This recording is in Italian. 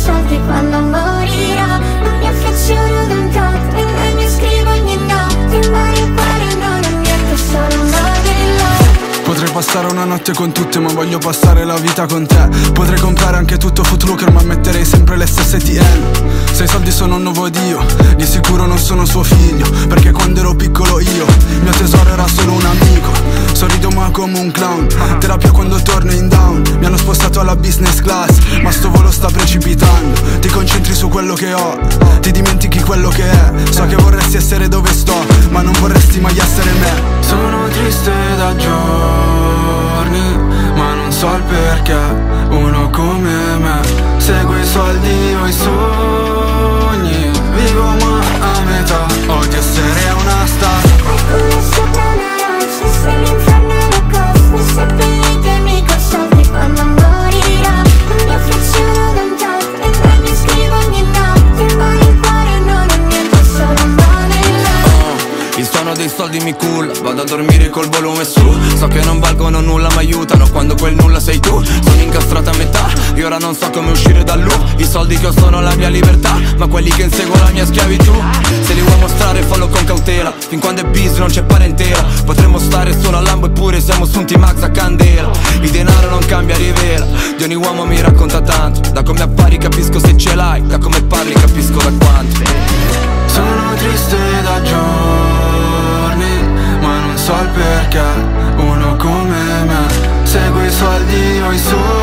soldi quando morirò. Non mi affeziono ad un tot e non mi scrivo ogni notte, ma il cuore non è niente, solo Marilyn. Potrei passare una notte con tutte, ma voglio passare la vita con te. Potrei comprare anche tutto Footlooker, ma metterei sempre le stesse TN. Se i soldi sono un nuovo dio, di sicuro non sono suo figlio, perché quando ero piccolo io, il mio tesoro era solo un amico. Sorrido ma come un clown, terapia quando torno in down. Mi hanno spostato alla business class, ma sto volo sta precipitando. Ti concentri su quello che ho, ti dimentichi quello che è. So che vorresti essere dove sto, ma non vorresti mai essere me. Sono triste da giorni, ma non so il perché. Uno come me segue i soldi o i sogni. Vivo ma a metà, odio essere una star. Qualcuno sopra una roccia, se l'inferno è costa, seppellitemi con soldi quando morirò. Non mi affeziono ad un tot e poi mi scrivo ogni notte, ma il cuore non è niente, solo Marilyn. Il suono dei soldi mi culla, vado a dormire col volume su. So che non valgono nulla ma aiutano quando quel nulla sei tu. Sono incastrato a metà, io ora non so come uscire da lui. I soldi che ho sono la mia libertà, ma quelli che inseguono la mia schiavitù. Se li vuoi mostrare fallo con cautela, fin quando è business non c'è parentela. Potremmo stare solo a Lambo eppure siamo su un T-Max a candela. Il denaro non cambia, rivela, di ogni uomo mi racconta tanto. Da come appari capisco se ce l'hai, da come parli capisco da quanto. Sono triste da giorni, ma non so il perché. Uno come me segue i soldi o i sogni.